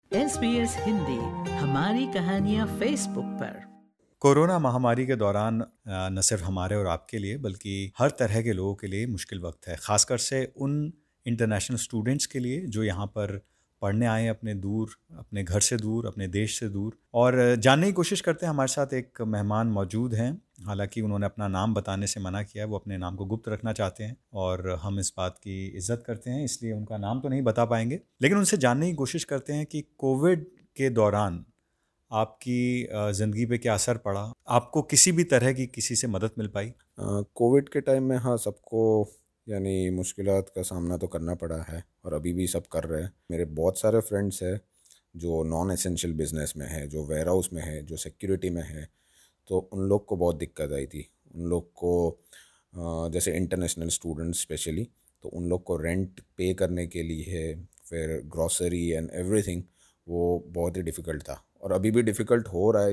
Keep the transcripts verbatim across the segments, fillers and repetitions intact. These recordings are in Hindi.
एस बी एस हिंदी, हमारी कहानियाँ फेसबुक पर। कोरोना महामारी के दौरान न सिर्फ हमारे और आपके लिए बल्कि हर तरह के लोगों के लिए मुश्किल वक्त है, ख़ासकर से उन इंटरनेशनल स्टूडेंट्स के लिए जो यहाँ पर पढ़ने आए हैं, अपने दूर अपने घर से दूर, अपने देश से दूर। और जानने की कोशिश करते हैं। हमारे साथ एक मेहमान मौजूद हैं, हालांकि उन्होंने अपना नाम बताने से मना किया है, वो अपने नाम को गुप्त रखना चाहते हैं और हम इस बात की इज्जत करते हैं, इसलिए उनका नाम तो नहीं बता पाएंगे। लेकिन उनसे जानने की कोशिश करते हैं कि कोविड के दौरान आपकी ज़िंदगी पे क्या असर पड़ा, आपको किसी भी तरह की किसी से मदद मिल पाई? कोविड के टाइम में हाँ, सबको यानी मुश्किलात का सामना तो करना पड़ा है और अभी भी सब कर रहे हैं। मेरे बहुत सारे फ्रेंड्स हैं जो नॉन एसेंशियल बिजनेस में है, जो वेयर हाउस में है, जो सिक्योरिटी में है, तो उन लोग को बहुत दिक्कत आई थी। उन लोग को जैसे इंटरनेशनल स्टूडेंट्स स्पेशली, तो उन लोग को रेंट पे करने के लिए, फिर ग्रॉसरी एंड एवरीथिंग, वो बहुत ही डिफ़िकल्ट था और अभी भी डिफ़िकल्ट हो रहा है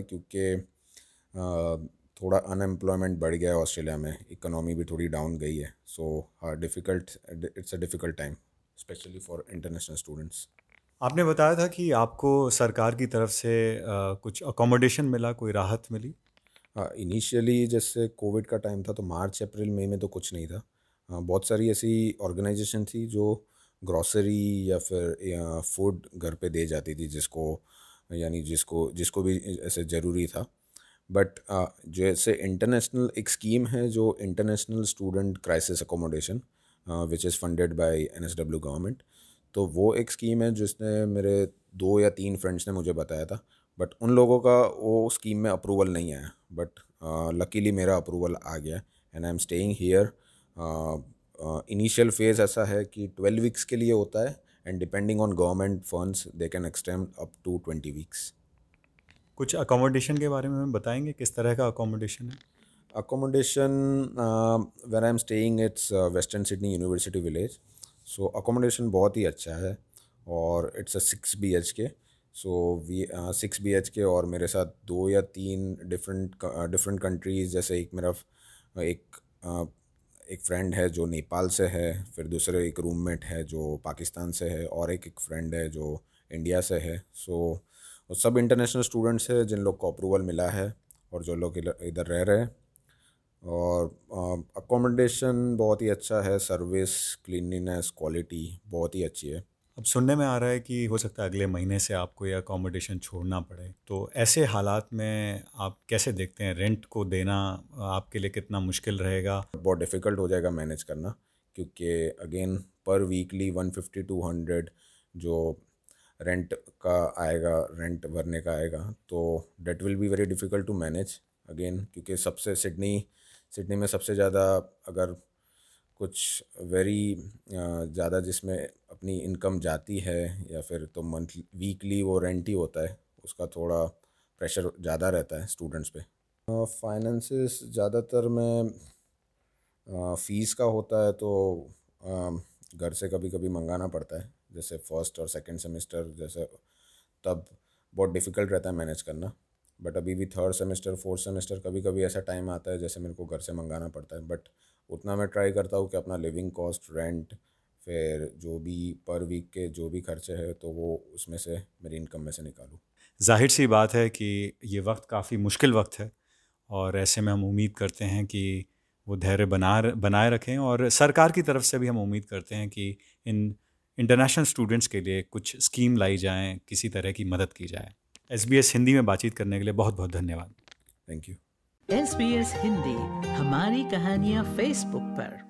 क्योंकि थोड़ा अनएम्प्लॉयमेंट बढ़ गया है ऑस्ट्रेलिया में, इकोनॉमी भी थोड़ी डाउन गई है। सो हाँ, difficult it's a difficult time specially for international students. आपने बताया था कि आपको सरकार की तरफ से आ, कुछ अकोमोडेशन मिला, कोई राहत मिली? हाँ, इनिशियली जैसे कोविड का टाइम था तो मार्च अप्रैल मई में तो कुछ नहीं था। हाँ, बहुत सारी ऐसी ऑर्गेनाइजेशन थी जो ग्रॉसरी या फिर फूड घर पे दे जाती थी, जिसको यानी जिसको जिसको भी ऐसे ज़रूरी था। बट जैसे इंटरनेशनल एक स्कीम है जो international student crisis accommodation, which is funded by N S W government, तो वो एक स्कीम है जिसने मेरे दो या तीन फ्रेंड्स ने मुझे बताया था। बट उन लोगों का वो स्कीम में अप्रूवल नहीं आया, बट लकीली मेरा अप्रूवल आ गया and I am staying here. Initial phase ऐसा है कि ट्वेल्व वीक्स के लिए होता है and depending on government funds they can extend up to twenty weeks. कुछ अकोमोडेशन के बारे में हमें बताएंगे, किस तरह का अकोमोडेशन है? Accommodation, uh, where I'm staying, it's uh, Western Sydney University Village. So accommodation बहुत ही अच्छा है और it's a six B H K. So we six B H K और मेरे साथ दो या तीन डिफरेंट डिफरेंट कंट्रीज़, जैसे एक मेरा एक uh, एक फ्रेंड है जो नेपाल से है, फिर दूसरे एक रूममेट है जो पाकिस्तान से है और एक एक फ्रेंड है जो इंडिया से है। सो so, सब इंटरनेशनल स्टूडेंट्स हैं जिन लोग को अप्रूवल मिला है और जो लोग इधर रह रहे हैं। और अकोमोडेशन बहुत ही अच्छा है, सर्विस, क्लीनलीनेस, क्वालिटी बहुत ही अच्छी है। अब सुनने में आ रहा है कि हो सकता है अगले महीने से आपको ये अकोमोडेशन छोड़ना पड़े, तो ऐसे हालात में आप कैसे देखते हैं? रेंट को देना आपके लिए कितना मुश्किल रहेगा? बहुत डिफ़िकल्ट हो जाएगा मैनेज करना, क्योंकि अगेन पर weekly one fifty to hundred जो रेंट का आएगा, रेंट भरने का आएगा, तो that will be very difficult to manage again. क्योंकि सबसे सिडनी सिडनी में सबसे ज़्यादा अगर कुछ वेरी ज़्यादा जिसमें अपनी इनकम जाती है या फिर तो मंथली वीकली वो रेंट ही होता है, उसका थोड़ा प्रेशर ज़्यादा रहता है स्टूडेंट्स पे। फाइनेंसेस ज़्यादातर में फ़ीस का होता है, तो घर से कभी कभी मंगाना पड़ता है, जैसे फर्स्ट और सेकंड सेमेस्टर जैसे, तब बहुत डिफ़िकल्ट रहता है मैनेज करना। बट अभी भी थर्ड सेमेस्टर, फोर्थ सेमेस्टर, कभी कभी ऐसा टाइम आता है जैसे मेरे को घर से मंगाना पड़ता है। बट उतना मैं ट्राई करता हूँ कि अपना लिविंग कॉस्ट, रेंट, फिर जो भी पर वीक के जो भी खर्चे हैं तो वो उसमें से मेरी इनकम में से निकालूँ। जाहिर सी बात है कि ये वक्त काफ़ी मुश्किल वक्त है और ऐसे में हम उम्मीद करते हैं कि वो धैर्य बना बनाए रखें, और सरकार की तरफ से भी हम उम्मीद करते हैं कि इन इंटरनेशनल स्टूडेंट्स के लिए कुछ स्कीम लाई जाएं, किसी तरह की मदद की जाए। एस बी एस हिंदी में बातचीत करने के लिए बहुत बहुत धन्यवाद। Thank you. S B S Hindi, हमारी कहानियाँ फेसबुक पर।